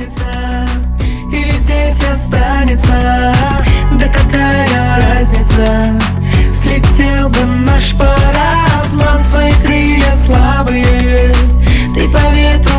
изменится или здесь останется? Да какая разница? Слетел бы наш пароплан, свои крылья слабые ты по ветру